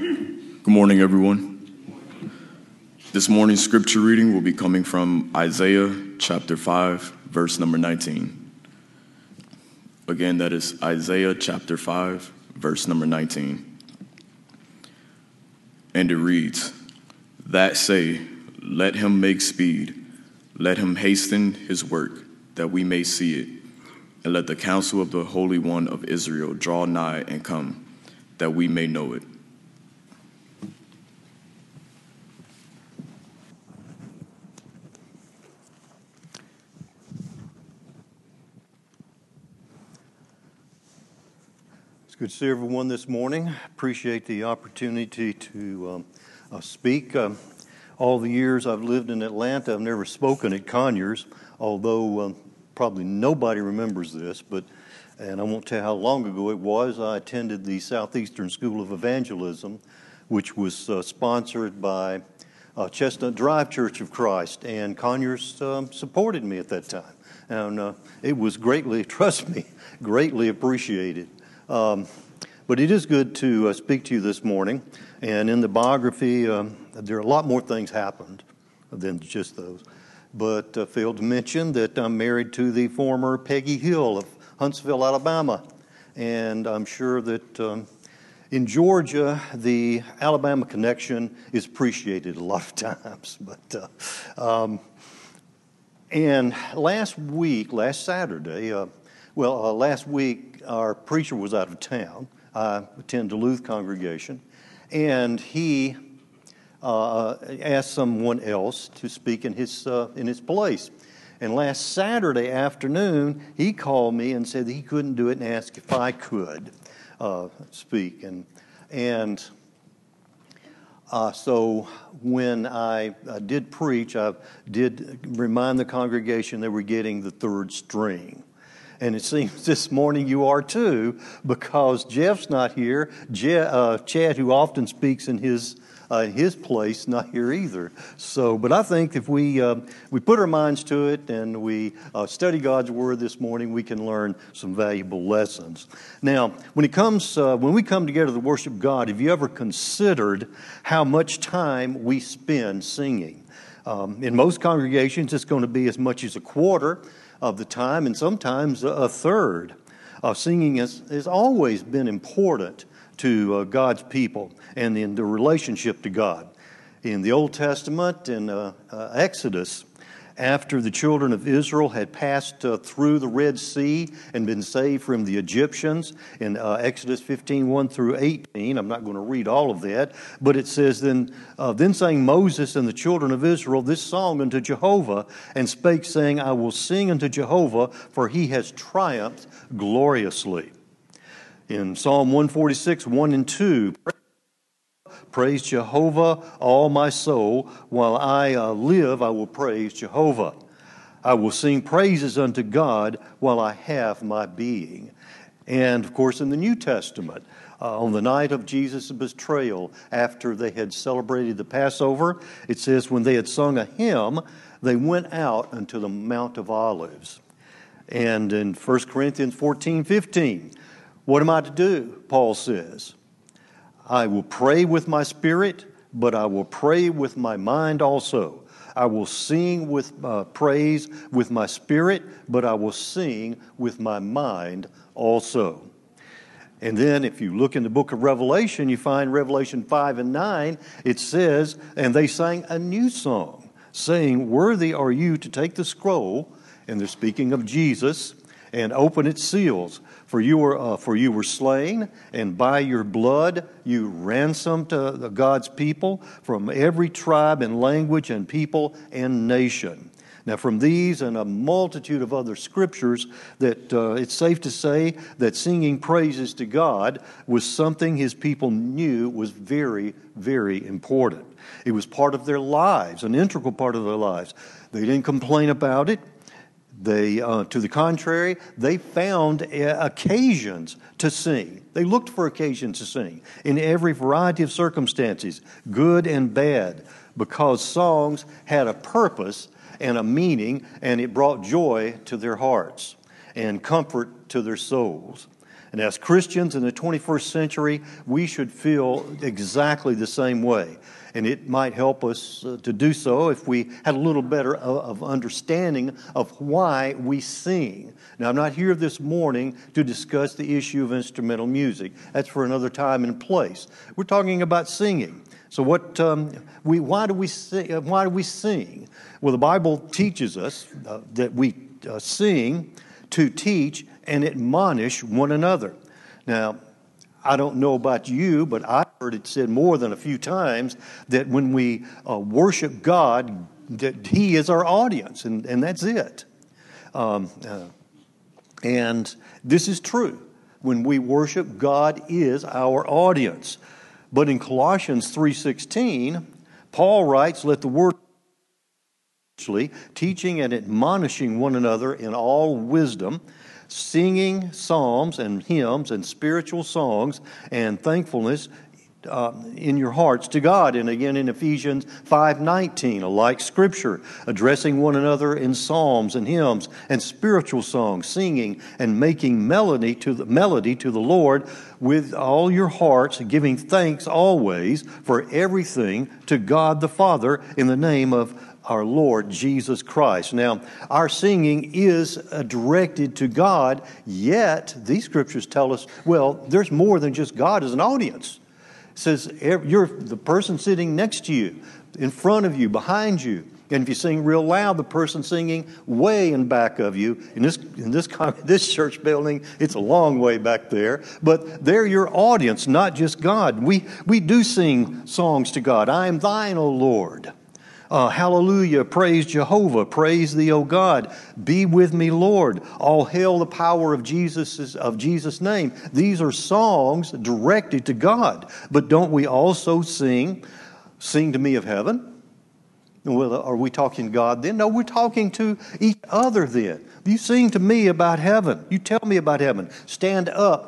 Good morning, everyone. This morning's scripture reading will be coming from Isaiah chapter 5, verse number 19. Again, that is Isaiah chapter 5, verse number 19. And it reads, "That say, let him make speed, let him hasten his work, that we may see it. And let the counsel of the Holy One of Israel draw nigh and come, that we may know it." It's good to see everyone this morning. Appreciate the opportunity to speak. All the years I've lived in Atlanta, I've never spoken at Conyers, although probably nobody remembers this, and I won't tell you how long ago it was. I attended the Southeastern School of Evangelism, which was sponsored by Chestnut Drive Church of Christ, and Conyers supported me at that time. And it was greatly, trust me, greatly appreciated. But it is good to speak to you this morning. And in the biography, there are a lot more things happened than just those. But failed to mention that I'm married to the former Peggy Hill of Huntsville, Alabama. And I'm sure that in Georgia, the Alabama connection is appreciated a lot of times. And last Saturday, last week, our preacher was out of town. I attend Duluth congregation, and he asked someone else to speak in his place. And last Saturday afternoon, he called me and said that he couldn't do it and asked if I could speak. So when I did preach, I did remind the congregation they were getting the third string. And it seems this morning you are too, because Jeff's not here. Chad, who often speaks in his place, not here either. So, but I think if we put our minds to it and we study God's Word this morning, we can learn some valuable lessons. Now, when we come together to worship God, have you ever considered how much time we spend singing? In most congregations, it's going to be as much as a quarter of the time, and sometimes a third. Singing has always been important to God's people and in the relationship to God. In the Old Testament, in Exodus, after the children of Israel had passed through the Red Sea and been saved from the Egyptians, in Exodus 15, 1 through 18, I'm not going to read all of that, but it says, Then sang Moses and the children of Israel this song unto Jehovah, and spake, saying, I will sing unto Jehovah, for he has triumphed gloriously. In Psalm 146, 1 and 2, praise Jehovah, all my soul. While I live, I will praise Jehovah. I will sing praises unto God while I have my being. And, of course, in the New Testament, on the night of Jesus' betrayal, after they had celebrated the Passover, it says, when they had sung a hymn, they went out unto the Mount of Olives. And in 1 Corinthians 14, 15, what am I to do? Paul says, I will pray with my spirit, but I will pray with my mind also. I will sing with praise with my spirit, but I will sing with my mind also. And then if you look in the book of Revelation, you find Revelation 5 and 9, it says, and they sang a new song, saying, worthy are you to take the scroll, and they're speaking of Jesus, and open its seals. For you were slain, and by your blood you ransomed God's people from every tribe and language and people and nation. Now, from these and a multitude of other scriptures, that it's safe to say that singing praises to God was something his people knew was very, very important. It was part of their lives, an integral part of their lives. They didn't complain about it. They, to the contrary, they found occasions to sing. They looked for occasions to sing in every variety of circumstances, good and bad, because songs had a purpose and a meaning, and it brought joy to their hearts and comfort to their souls. And as Christians in the 21st century, we should feel exactly the same way. And it might help us to do so if we had a little better of understanding of why we sing. Now, I'm not here this morning to discuss the issue of instrumental music. That's for another time and place. We're talking about singing. So why do we sing? Well, the Bible teaches us that we sing to teach and admonish one another. Now, I don't know about you, but I've heard it said more than a few times that when we worship God, that He is our audience, and that's it. And this is true. When we worship, God is our audience. But in Colossians 3:16, Paul writes, "Let the word teaching and admonishing one another in all wisdom, singing psalms and hymns and spiritual songs and thankfulness in your hearts to God." And again in Ephesians 5:19, a like scripture, addressing one another in psalms and hymns and spiritual songs, singing and making melody to the Lord with all your hearts, giving thanks always for everything to God the Father in the name of our Lord Jesus Christ. Now, our singing is directed to God, yet these scriptures tell us, well, there's more than just God as an audience. It says you're the person sitting next to you, in front of you, behind you. And if you sing real loud, the person singing way in back of you. In this church building, it's a long way back there. But they're your audience, not just God. We do sing songs to God. I am thine, O Lord. Hallelujah, praise Jehovah, praise thee, O God. Be with me, Lord. All hail the power of Jesus' name. These are songs directed to God. But don't we also sing to me of heaven? Well, are we talking to God then? No, we're talking to each other then. You sing to me about heaven. You tell me about heaven. Stand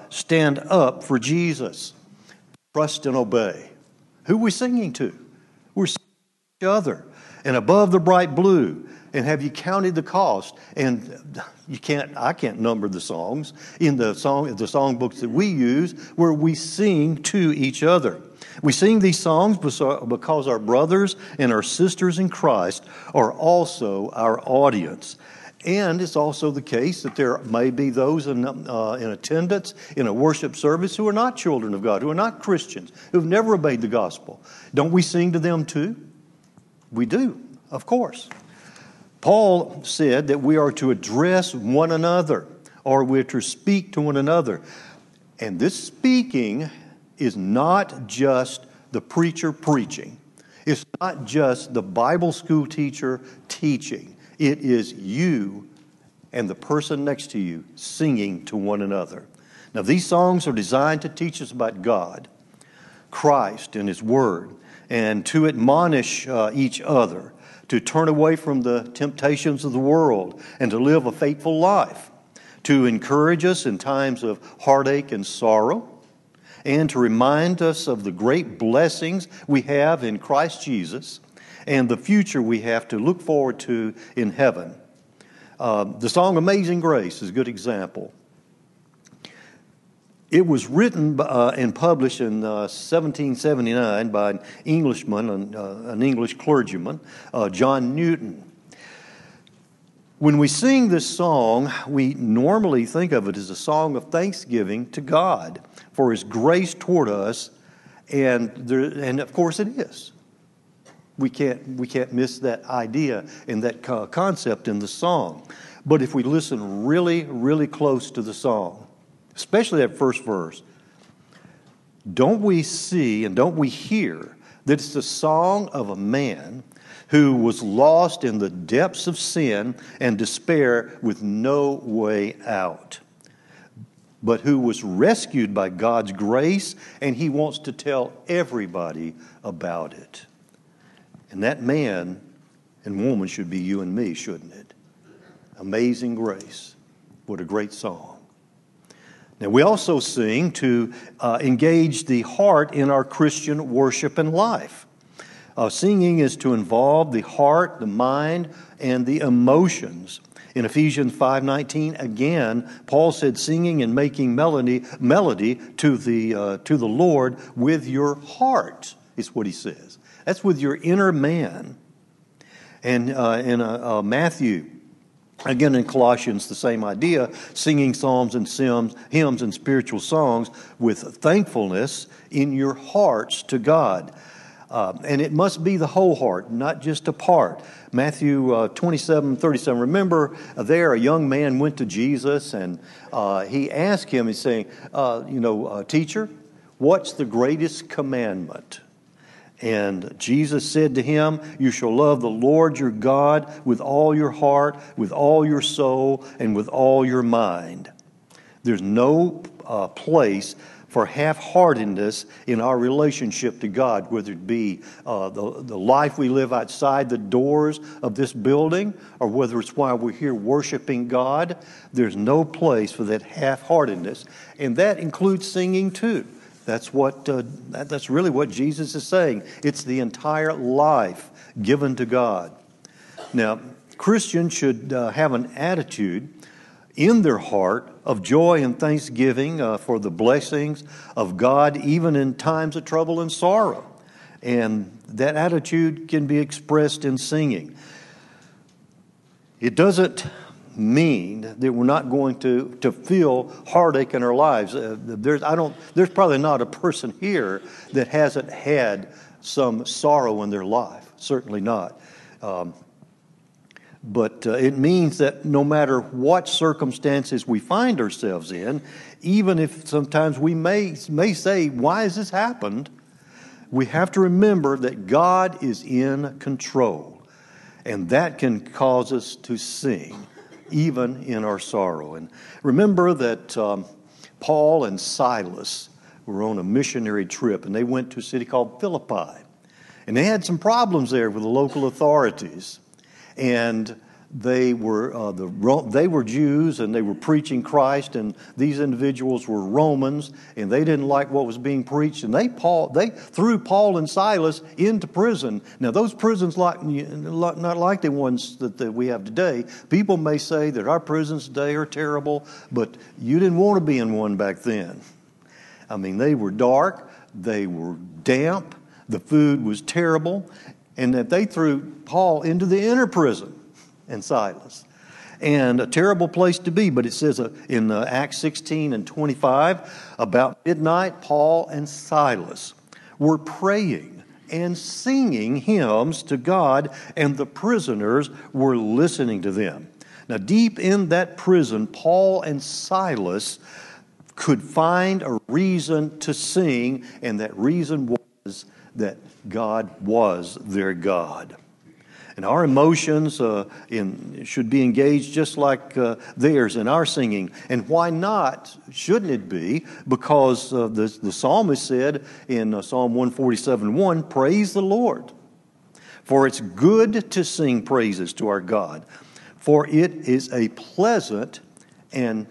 up for Jesus. Trust and obey. Who are we singing to? We're singing to each other. And above the bright blue. And have you counted the cost? And I can't number the songs in the song books that we use where we sing to each other. We sing these songs because our brothers and our sisters in Christ are also our audience. And it's also the case that there may be those in attendance in a worship service who are not children of God, who are not Christians, who have never obeyed the gospel. Don't we sing to them too? We do, of course. Paul said that we are to address one another, or we're to speak to one another. And this speaking is not just the preacher preaching. It's not just the Bible school teacher teaching. It is you and the person next to you singing to one another. Now, these songs are designed to teach us about God, Christ, and His Word, and to admonish each other, to turn away from the temptations of the world, and to live a faithful life, to encourage us in times of heartache and sorrow, and to remind us of the great blessings we have in Christ Jesus and the future we have to look forward to in heaven. The song Amazing Grace is a good example. It was written and published in 1779 by an Englishman, an English clergyman, John Newton. When we sing this song, we normally think of it as a song of thanksgiving to God for His grace toward us, and of course it is. We can't miss that idea and that concept in the song. But if we listen really, really close to the song, especially that first verse, don't we see and don't we hear that it's the song of a man who was lost in the depths of sin and despair with no way out, but who was rescued by God's grace, and he wants to tell everybody about it. And that man and woman should be you and me, shouldn't it? Amazing Grace. What a great song. Now, we also sing to engage the heart in our Christian worship and life. Singing is to involve the heart, the mind, and the emotions In Ephesians 5:19, again, Paul said, singing and making melody to the Lord with your heart, is what he says. That's with your inner man. And in Matthew, again in Colossians, the same idea, singing psalms and hymns and spiritual songs with thankfulness in your hearts to God. And it must be the whole heart, not just a part. Matthew 27:37. Remember, there a young man went to Jesus and he asked him, he's saying, teacher, what's the greatest commandment? And Jesus said to him, you shall love the Lord your God with all your heart, with all your soul, and with all your mind. There's no place for half-heartedness in our relationship to God, whether it be the life we live outside the doors of this building, or whether it's while we're here worshiping God. There's no place for that half-heartedness, and that includes singing too. That's really what Jesus is saying. It's the entire life given to God. Now, Christians should have an attitude in their heart of joy and thanksgiving for the blessings of God, even in times of trouble and sorrow. And that attitude can be expressed in singing. It doesn't mean that we're not going to feel heartache in our lives. There's probably not a person here that hasn't had some sorrow in their life. Certainly not. But it means that no matter what circumstances we find ourselves in, even if sometimes we may say, why has this happened? We have to remember that God is in control. And that can cause us to sing, even in our sorrow. And remember that Paul and Silas were on a missionary trip, and they went to a city called Philippi. And they had some problems there with the local authorities. And they were Jews, and they were preaching Christ, and these individuals were Romans, and they didn't like what was being preached, and they threw Paul and Silas into prison. Now, those prisons not like the ones that we have today. People may say that our prisons today are terrible, but you didn't want to be in one back then. I mean, they were dark, they were damp, the food was terrible, and that they threw Paul into the inner prison and Silas. And a terrible place to be, but it says in Acts 16 and 25, about midnight, Paul and Silas were praying and singing hymns to God, and the prisoners were listening to them. Now, deep in that prison, Paul and Silas could find a reason to sing, and that reason was that God was their God. And our emotions should be engaged just like theirs in our singing. And why not? Shouldn't it be? Because the psalmist said in Psalm 147:1, praise the Lord. For it's good to sing praises to our God. For it is pleasant and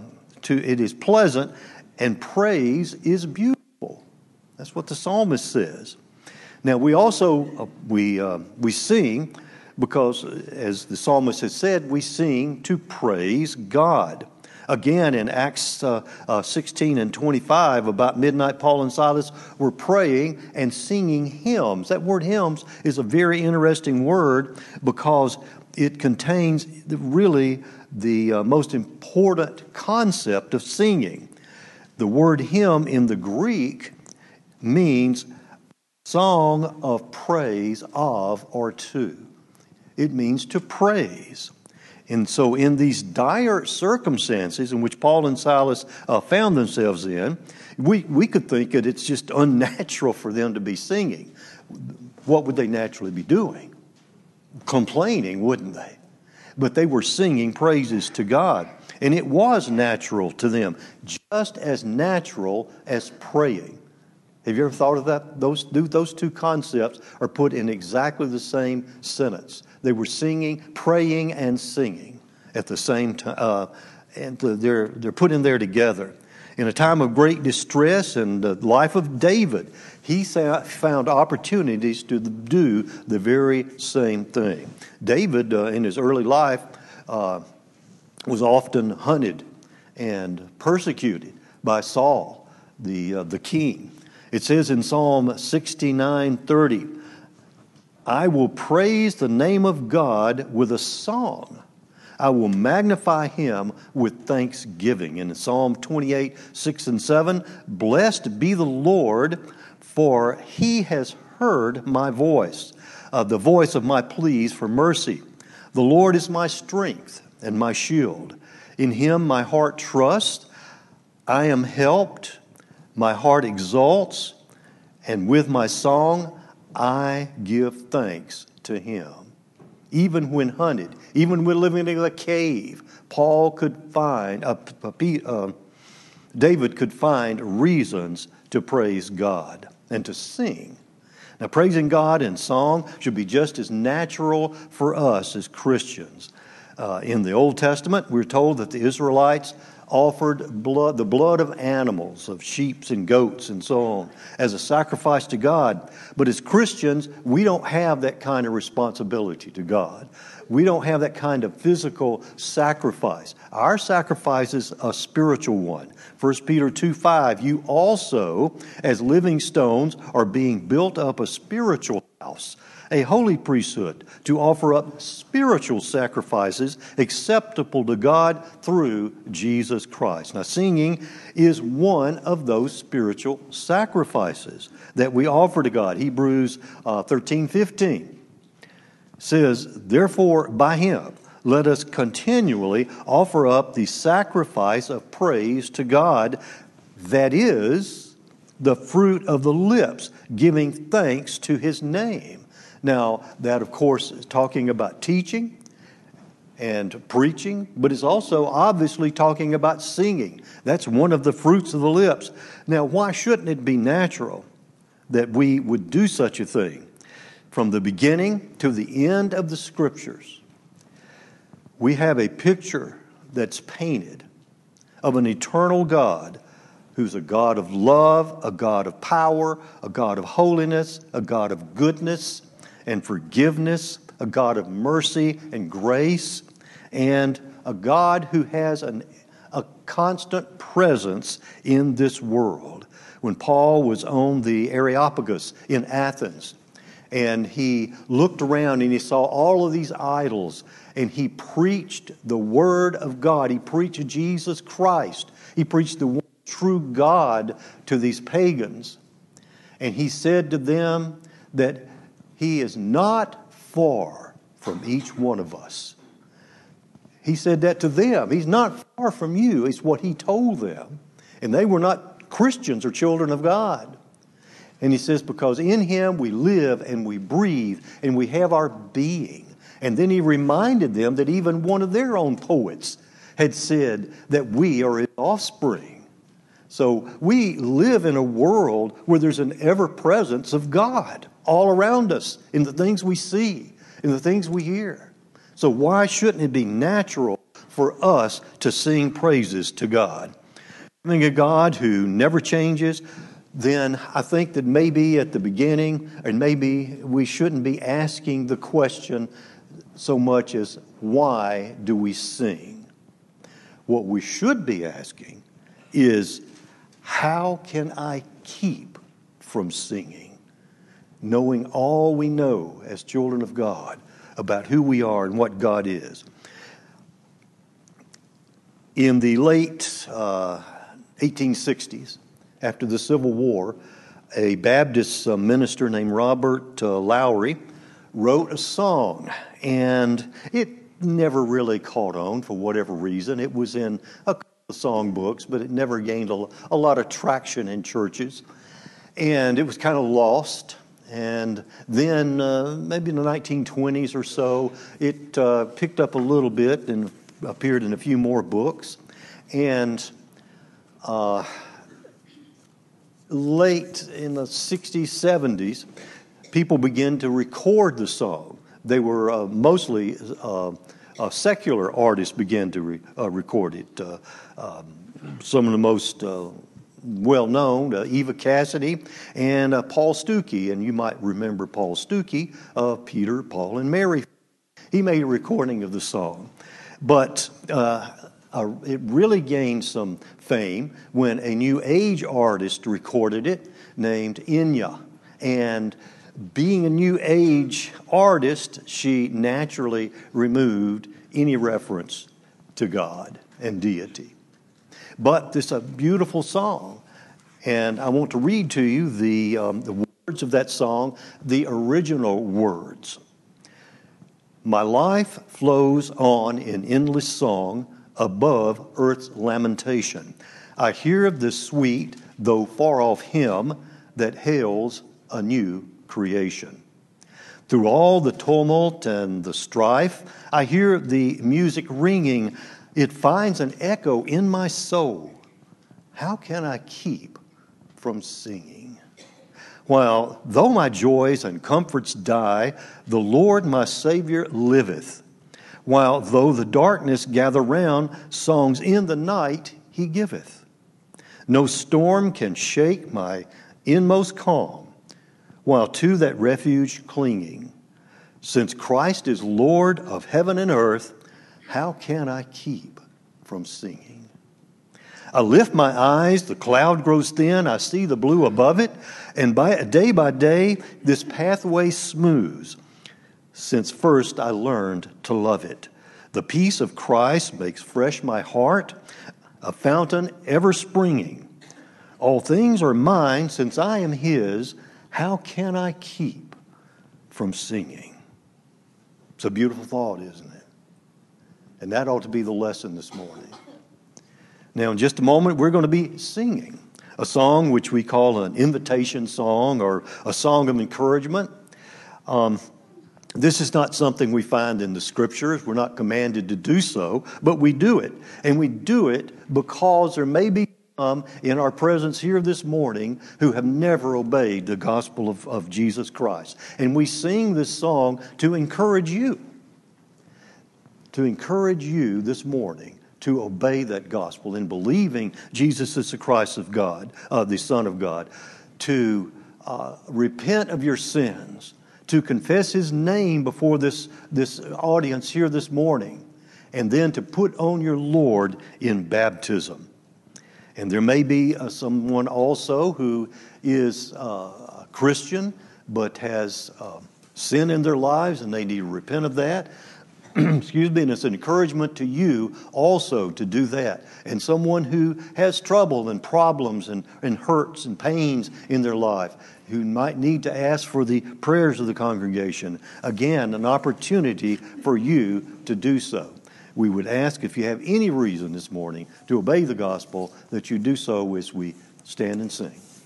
praise is beautiful. That's what the psalmist says. Now, we also we sing because, as the psalmist has said, we sing to praise God. Again, in Acts 16 and 25, about midnight, Paul and Silas were praying and singing hymns. That word hymns is a very interesting word because it contains really the most important concept of singing. The word hymn in the Greek means song of praise of or to. It means to praise. And so in these dire circumstances in which Paul and Silas found themselves in, we could think that it's just unnatural for them to be singing. What would they naturally be doing? Complaining, wouldn't they? But they were singing praises to God. And it was natural to them, just as natural as praying. Have you ever thought of that? Those two concepts are put in exactly the same sentence. They were singing, praying, and singing at the same time. And they're put in there together. In a time of great distress in the life of David, he found opportunities to do the very same thing. David, in his early life, was often hunted and persecuted by Saul, the king. It says in Psalm 69:30, I will praise the name of God with a song. I will magnify him with thanksgiving. In Psalm 28:6 and 7, blessed be the Lord, for he has heard my voice, the voice of my pleas for mercy. The Lord is my strength and my shield. In him my heart trusts. I am helped. My heart exalts. And with my song I give thanks to him. Even when hunted, even when living in a cave, David could find reasons to praise God and to sing. Now, praising God in song should be just as natural for us as Christians. In the Old Testament, we're told that the Israelites offered the blood of animals, of sheep and goats and so on, as a sacrifice to God. But as Christians, we don't have that kind of responsibility to God. We don't have that kind of physical sacrifice. Our sacrifice is a spiritual one. 1 Peter 2:5, you also, as living stones, are being built up a spiritual house, a holy priesthood, to offer up spiritual sacrifices acceptable to God through Jesus Christ. Now, singing is one of those spiritual sacrifices that we offer to God. Hebrews 13:15 says, therefore, by him, let us continually offer up the sacrifice of praise to God, that is, the fruit of the lips, giving thanks to his name. Now, that, of course, is talking about teaching and preaching, but it's also obviously talking about singing. That's one of the fruits of the lips. Now, why shouldn't it be natural that we would do such a thing? From the beginning to the end of the Scriptures, we have a picture that's painted of an eternal God who's a God of love, a God of power, a God of holiness, a God of goodness and forgiveness, a God of mercy and grace, and a God who has a constant presence in this world. When Paul was on the Areopagus in Athens, and he looked around and he saw all of these idols, and he preached the Word of God. He preached Jesus Christ. He preached the one true God to these pagans. And he said to them that he is not far from each one of us. He said that to them. He's not far from you. It's what he told them. And they were not Christians or children of God. And he says, because in him we live and we breathe and we have our being. And then he reminded them that even one of their own poets had said that we are his offspring. So we live in a world where there's an ever-presence of God all around us in the things we see, in the things we hear. So why shouldn't it be natural for us to sing praises to God? Having a God who never changes, then I think that maybe at the beginning, and maybe we shouldn't be asking the question so much as, why do we sing? What we should be asking is, how can I keep from singing, knowing all we know as children of God about who we are and what God is? In the late 1860s, after the Civil War, a Baptist minister named Robert Lowry wrote a song, and it never really caught on for whatever reason. It was in a couple of songbooks, but it never gained a lot of traction in churches, and it was kind of lost. And then maybe in the 1920s or so, it picked up a little bit and appeared in a few more books. And late in the 60s, 70s, people began to record the song. They were mostly secular artists began to record it. Some of the most well-known, Eva Cassidy and Paul Stuckey. And you might remember Paul Stuckey of Peter, Paul, and Mary. He made a recording of the song. But it really gained some fame when a New Age artist recorded it named Enya. And being a New Age artist, she naturally removed any reference to God and deity. But this is a beautiful song, and I want to read to you the words of that song, the original words. My life flows on in endless song above earth's lamentation. I hear of the sweet, though far off hymn that hails a new creation. Through all the tumult and the strife, I hear the music ringing. It finds an echo in my soul. How can I keep from singing? While though my joys and comforts die, the Lord my Savior liveth. While though the darkness gather round, songs in the night he giveth. No storm can shake my inmost calm, while to that refuge clinging. Since Christ is Lord of heaven and earth, how can I keep from singing? I lift my eyes, the cloud grows thin, I see the blue above it, and day by day this pathway smooths, since first I learned to love it. The peace of Christ makes fresh my heart, a fountain ever springing. All things are mine, since I am His, how can I keep from singing? It's a beautiful thought, isn't it? And that ought to be the lesson this morning. Now, in just a moment, we're going to be singing a song which we call an invitation song or a song of encouragement. This is not something we find in the Scriptures. We're not commanded to do so, but we do it. And we do it because there may be some in our presence here this morning who have never obeyed the gospel of Jesus Christ. And we sing this song to encourage you. To encourage you this morning to obey that gospel in believing Jesus is the Christ of God, the Son of God, to repent of your sins, to confess His name before this audience here this morning, and then to put on your Lord in baptism. And there may be someone also who is a Christian but has sin in their lives and they need to repent of that. Excuse me, and it's an encouragement to you also to do that. And someone who has trouble and problems and hurts and pains in their life, who might need to ask for the prayers of the congregation. Again, an opportunity for you to do so. We would ask if you have any reason this morning to obey the gospel that you do so as we stand and sing.